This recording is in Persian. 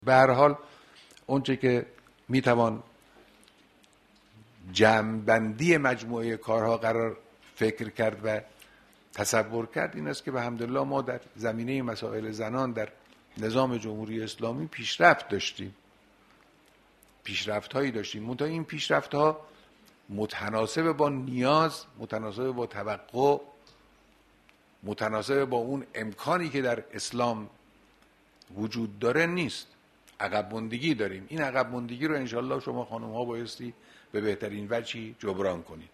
به هر حال اونچه که میتوان جمع‌بندی مجموعه کارها قرار فکر کرد و تصور کرد این است که به حمدالله ما در زمینه مسائل زنان در نظام جمهوری اسلامی پیشرفت داشتیم، پیشرفت‌هایی داشتیم، منتها این پیشرفت‌ها متناسب با نیاز، متناسب با توقع، متناسب با اون امکانی که در اسلام وجود داره نیست. عقب ماندگی داریم. این عقب ماندگی رو انشالله شما خانم ها بایستی به بهترین وجهی جبران کنید.